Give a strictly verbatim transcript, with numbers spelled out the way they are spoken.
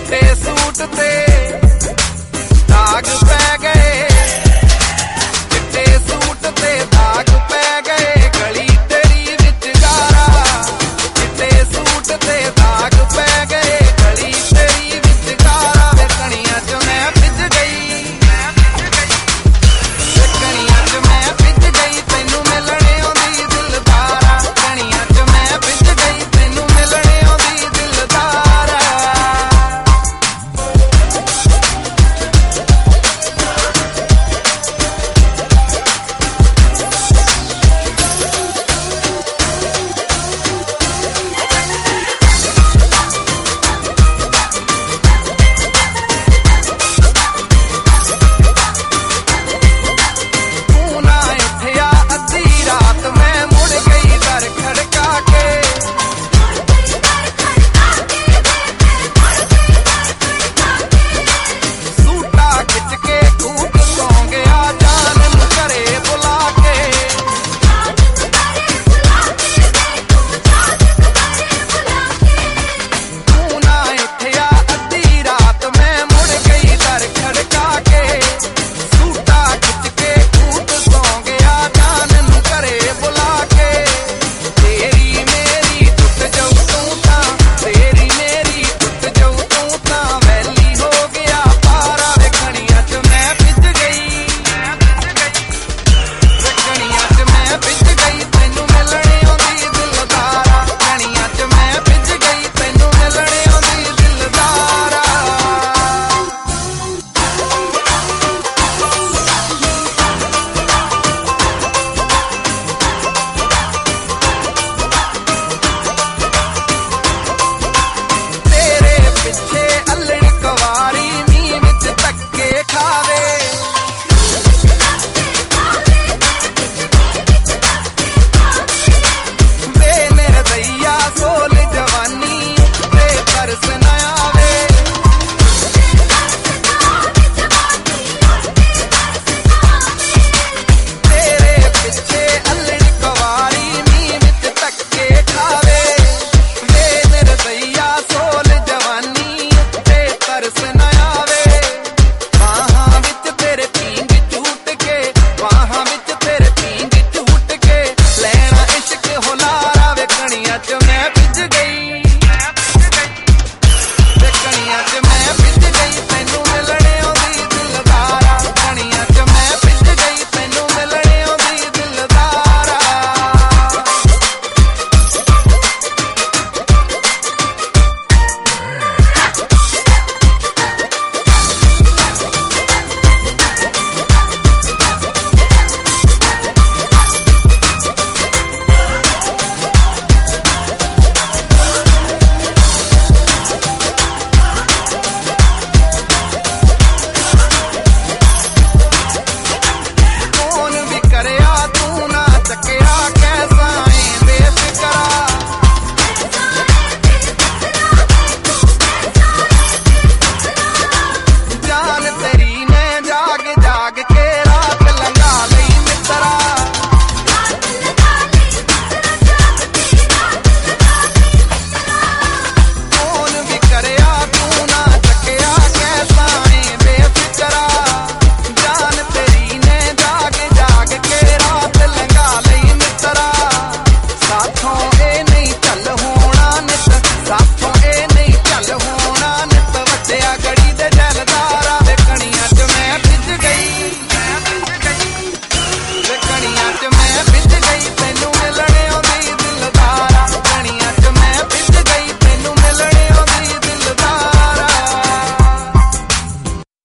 चिट्टे सूट ते दाग पै गए, चिट्टे सूट ते दाग पै गए, गली तेरी विच गारा। चिट्टे सूट ते दाग पै गए, गली तेरी विच गारा। वे कणियां च मैं भिज गई, वे कणियां च मैं भिज गई, तैनू मिलने आउंदी दिलदारा। कणियां च मैं भिज गई, तैनू मिलने आउंदी दिलदारा। Person